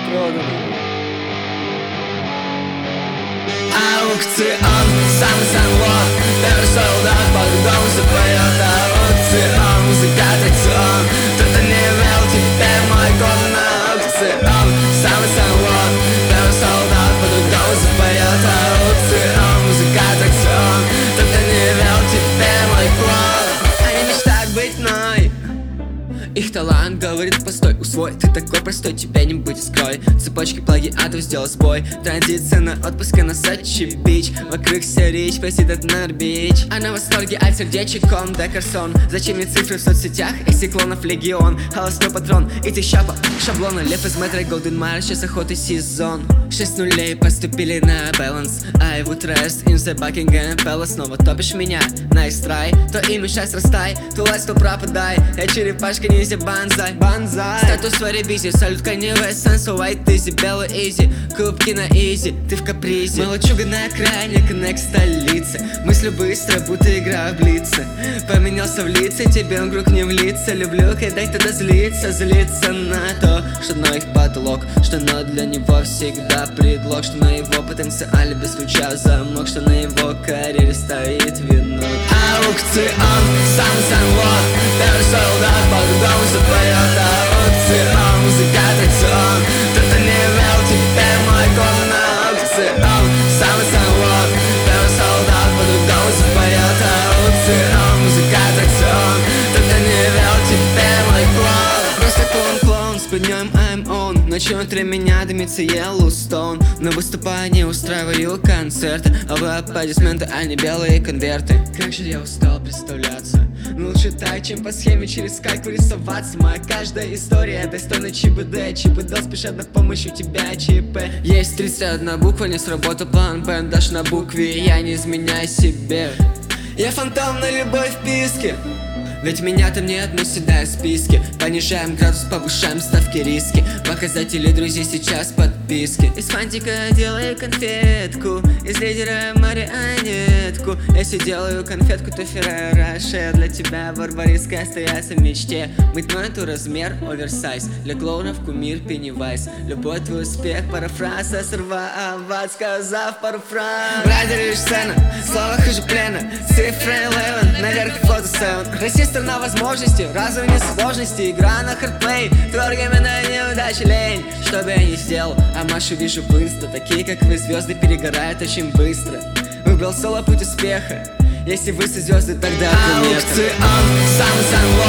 продано. Аукцион, сам вот, первый солдат по-другому запоет. Аукцион, музыка аттракцион, кто-то не вел, теперь мой гон на аукцион. Сам вот, первый солдат по-другому запоет. Аукцион, музыка аттракцион, кто-то не вел, теперь мой гон. Они мечтают быть мной. Их талант говорит постой, усвой. Ты такой простой, тебя не будет, скрой. Цепочки плагиатов сделал сбой. Традиция на отпуске на Сочи-Бич. Вокруг вся речь, просит от Норбич. А на восторге от сердечек он Декарсон. Зачем мне цифры в соцсетях? Этих клонов легион. Холостой патрон, эти шаблона. Лев из метро, Golden Mile, сейчас охоты сезон. 6 нулей поступили на баланс. I would rest in the Buckingham Palace. Снова топишь меня, nice try. То имя счастье растай, то лайс, то пропадай. Я черепашка, ниндзя, банзай. Статус своей бизи, салют Kanye West, Sense White, Easy, белый Easy. Кубки на Easy, ты в капризе. Молочуга на окраине, коннект столицы. Мыслю быстро, будто игра в блице. Поменялся в лице, тебе он круг не влиться. Люблю, когда кто-то злится на то, что на их потолок. Что но для него всегда предлог. Что на его потенциале без ключа замок. Что на его карьере стоит венок. Аукцион, сам вот, первый солдат по-другому запоет. Аукцион, музыка аттракцион, кто-то не вел, теперь мой гон на аукцион. Сам вот, первый солдат по-другому запоет. Аукцион, музыка аттракцион, кто-то не вел, теперь мой гон. Просто клоун, с поднём I'm on. Ночью внутри меня дымится Yellowstone. На выступании устраиваю концерты, а вы аплодисменты, а не белые конверты. Как же я устал представляться. Ну лучше так, чем по схеме через скайку рисоваться. Моя каждая история достойна ЧБД. ЧБД спешат на помощь, у тебя ЧП. Есть 31 буква, не сработал план Б. Даже на букве я не изменяй себе. Я фантом на любой вписке. Ведь меня-то нет, мы всегда в списке. Понижаем градус, повышаем ставки риски. Показатели друзей сейчас подписки. Из фантика делаю конфетку, из лидера марионетку. Если делаю конфетку, то Ферраро-Роше. Для тебя барбариска остается в мечте. Быть это размер оверсайз. Для клоунов кумир Пеннивайз. Любой твой успех, парафраза сорвать, сказав пару фраз. В радио лишь сцена, слова хуже плена. Цифра 11, наверх фото 7. Страна возможностей, разум не сложности. Игра на хардплей, творгами на неудачи лень. Что бы я ни сделал, а Машу вижу в инста. Такие как вы, звезды перегорают очень быстро. Выбрал соло путь успеха. Если вы со звезды, тогда аукцион, сам